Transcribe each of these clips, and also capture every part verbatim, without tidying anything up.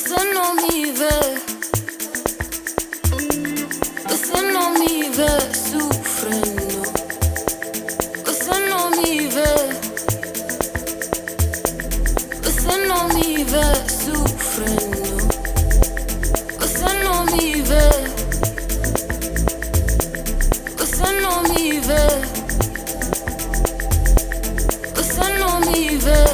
Você não me vê, você não me vê sofrendo. Você não me vê, você não me vê sofrendo. Você não me vê, você não me vê, você não me vê.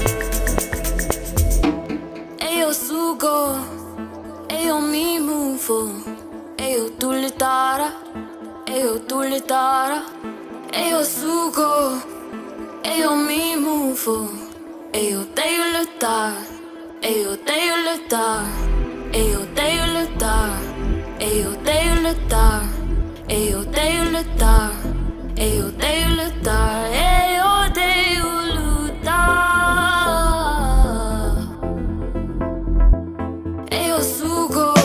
Eu sugo, eu me movo, eu tulitara, eu tulitara. Eu sugo, eu me movo, eu odeio lutar, eu odeio lutar, eu odeio lutar, eu odeio lutar, eu odeio lutar, eu odeio lutar, eu odeio lutar. Eu sugo.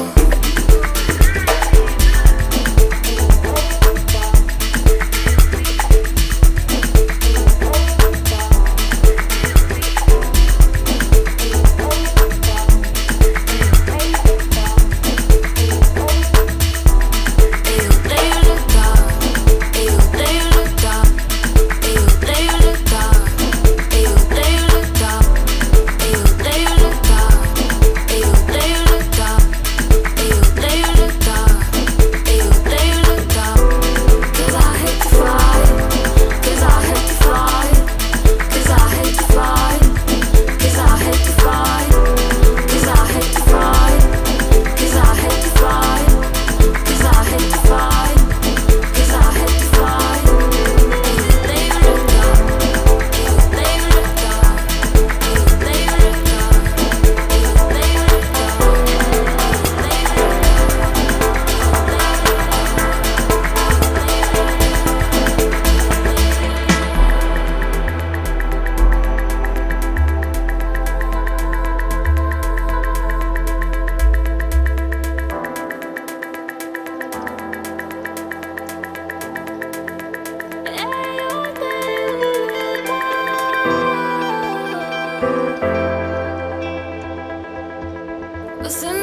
Você